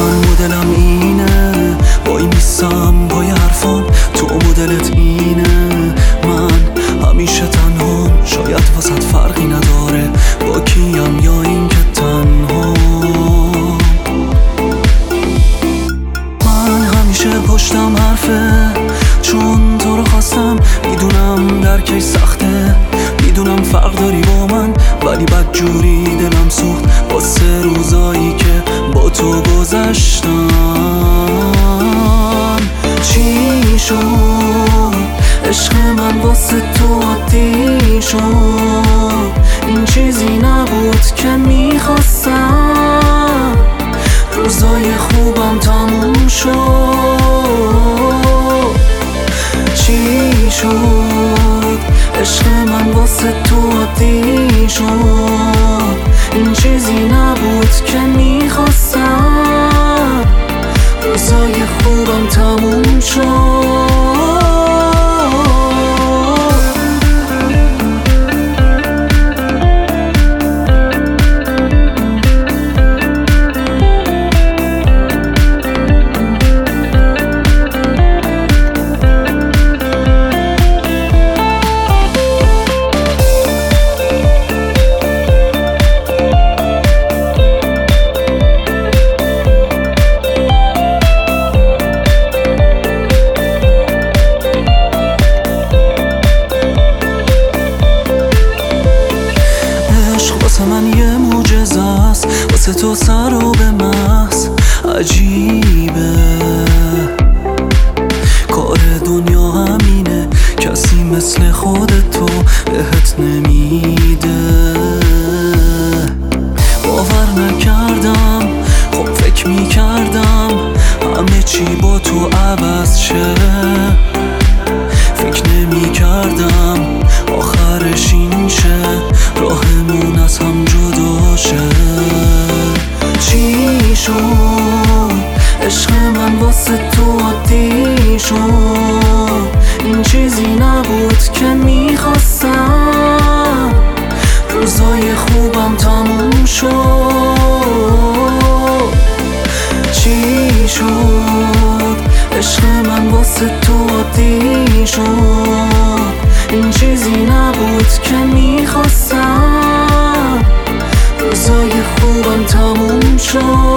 من مدلم اینه، وای میستم پای حرفام، تو مدلت اینه. من همیشه تنهام، شاید واسط فرقی نداره با کیم یا این که تنها. من همیشه پشتم حرفه، چون تو رو خواستم. میدونم در کی سخته، میدونم فرق داری با من، ولی بدجوری دلم سوخت با 3 روزایی که با تو گذشتم. چی شد عشق من واسه تو عادی شد، این چیزی نبود که میخواستم. روزای خوبم تموم شد. چی شد عشق من واسه تو عادی شد، این چیزی نبود که میخواستم. روزای خوبم تموم شد. واسه من یه معجزه است، واسه تو سر و به محض عجیبه. کار دنیا همینه، کسی مثل خودتو بهت نمیده. باور نکردم، خب فکر میکردم همه چی با تو عوض شه. فکر نمیکردم آخرش این شه، راهمون از هم جدا شه. چی شد عشق من واسه تو عادی شد، این چیزی نبود که میخواستم. روزای خوبم تموم شد. چی شد عشق من واسه تو عادی شد، این چیزی نبود که میخواستم. روزای خوبم تموم شد.